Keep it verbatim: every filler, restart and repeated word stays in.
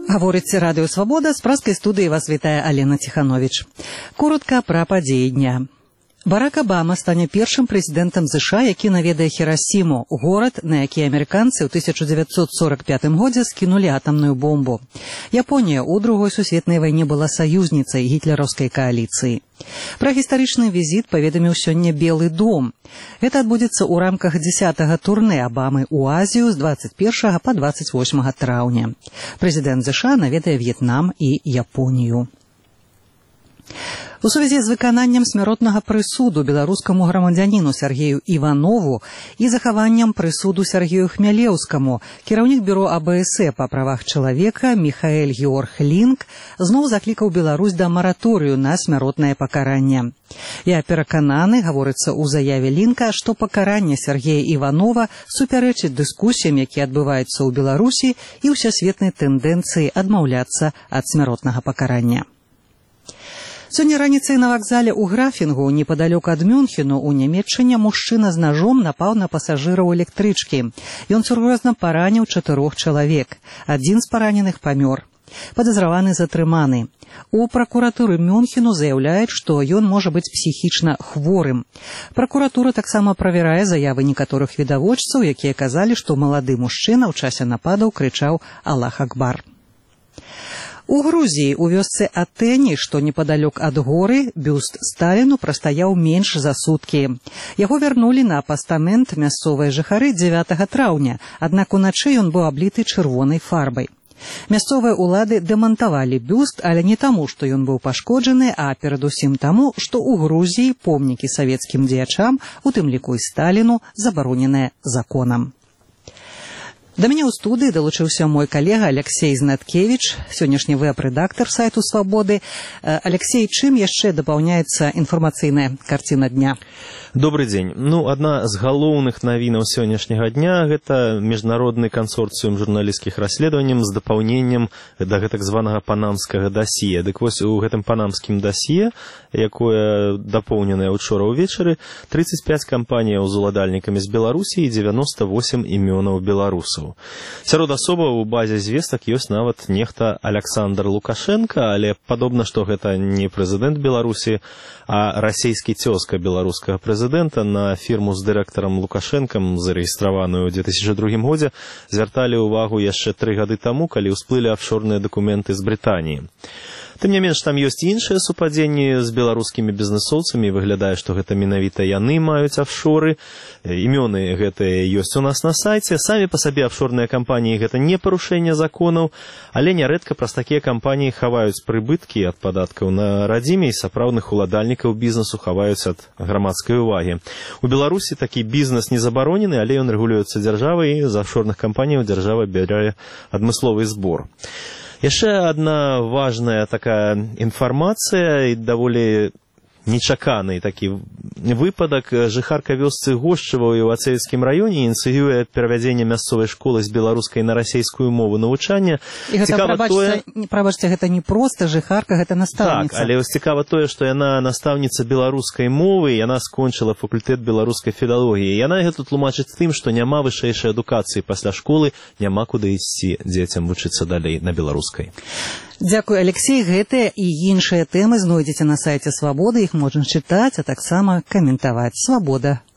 Гаворыць Радыё Свабода, з праскай студыі вас вітае Алена Ціхановіч. Коротка пра падзеі дня. Барак Абама стане першым прэзідэнтам ЗША, які наведае Хірасіму, горад, на які амерыканцы ў тысяча дзевяцьсот сорак пятым годзе скінулі атамную бомбу. Японія ў другой сусветнай вайне была саюзніцай гітлераўскай кааліцыі. Пра гістарычны візіт паведаміў сёння Белы дом. Гэта адбудзецца ў рамках дзесятага турнэ Абамы ў Азію з дваццаць першага па дваццаць восьмага траўня. Прэзідэнт ЗША наведае В'етнам і Японію. У сувязі з выкананнем смяротнага прысуду беларускаму грамадзяніну Сергею Іванову і захаваннем прысуду Сергею Хмялеўскаму кіраўнік бюро АБСЭ па правах чалавека Міхаэль Георг Лінк зноў заклікаў Беларусь да мараторыю на смяротнае пакаранне. Я перакананы, гаворыцца ў заяве Лінка, што пакаранне Сергея Іванова супярэчыць дыскусіям, якія адбываюцца ў Беларусі і ўсесветнай тэндэнцыі адмаўляцца ад смяротнага пакарання. Сёння раніцай на вакзале ў Графінгу, непадалёк ад Мюнхену, у Нямецчыне, мужчына з нажом напаў на пасажыраў электрычкі. Ён сур'ёзна параніў чатырох чалавек. Адзін з параненых памёр. Падазраваны затрыманы. У пракуратуры Мюнхену заяўляюць, што ён можа быць псіхічна хворым. Пракуратура таксама правярае заявы некаторых відавочцаў, якія казалі, што малады мужчына ў часе нападаў крычаў «Аллах Акбар». У Грузіі, у вёсцы Атэні, што непадалёк ад горы, бюст Сталіну прастаяў менш за суткі. Яго вярнулі на пастамент мясцовыя жыхары дзевятага траўня, аднак уначы ён быў абліты чырвонай фарбай. Мясцовыя ўлады дэмантавалі бюст, але не таму, што ён быў пашкоджаны, а перадусім таму, што ў Грузіі помнікі савецкім дзеячам, у тым ліку і Сталіну, забароненыя законам. Да мяне ў студыі далучыўся мой калега Алексей Знаткевіч, сённяшні вэб-рэдактар сайту «Свабоды». Алексей, чым яшчэ дапаўняецца інфармацыйная карціна дня? Добрый дзень. Ну, адна з галоўных навінаў сённяшняга дня – гэта міжнародны кансорцыум журналісцкіх расследаванняў з дапаўненнем да гэтак званага панамскага дасье. Дык вось у гэтым панамскім дасье, якое дапоўненае ўчора ўвечары, трыццаць пяць кампаніяў з уладальнікамі з Беларусі і дзевяноста восем імёнаў беларусаў. Сярод асобаў у базе звестак ёсць нават нехта Аляксандр Лукашенка, але падобна, што гэта не прэзідэнт Беларусі, а расійскі цёзка беларускага прэзідэнта. На фірму з дырэктарам Лукашэнкам, зарэгістраваную ў две тысячы другім годзе, звярталі ўвагу яшчэ тры гады таму, калі ўсплылі афшорныя дакументы з Брытаніі. Тым не менш, там ёсць іншыя супадзенні з беларускімі бізнэсоўцамі, выглядае, што гэта менавіта яны маюць афшоры. Імёны гэтыя ёсць у нас на сайце. Самі па сабе афшорныя кампаніі гэта не парушэнне законаў, але нярэдка праз такія кампаніі хаваюць прыбыткі ад падаткаў на радзіме і сапраўдных уладальнікаў бізнесу хаваюць ад грамадскай увагі. У Беларусі такі бізнес не забаронены, але ён рэгулюецца дзяржавай, і з афшорных кампаніяў дзяржава бярэ адмысловы збор. Яшчэ адна важная такая інфармацыя і даволі нечаканы такі выпадак. Жыхарка вёсцы Гошчыва ў Ацэўскім раёне ініцыюе перавядзенне мясцовай школы з беларускай на расейскую мову навучання. І гэта, прабачце, тое... прабачце, гэта не проста жыхарка, гэта настаўніца. Так, але цікава тое, што яна настаўніца беларускай мовы, яна скончыла факультэт беларускай філалогіі. Яна гэта тлумачыць тым, што няма вышэйшай адукацыі пасля школы, няма куды ісці дзецям вучыцца далей на беларускай. Дзякуй, Алексей. Гэтыя і іншыя тэмы знойдзеце на сайце «Свабоды». Іх можна чытаць, а таксама каментаваць. «Свабода».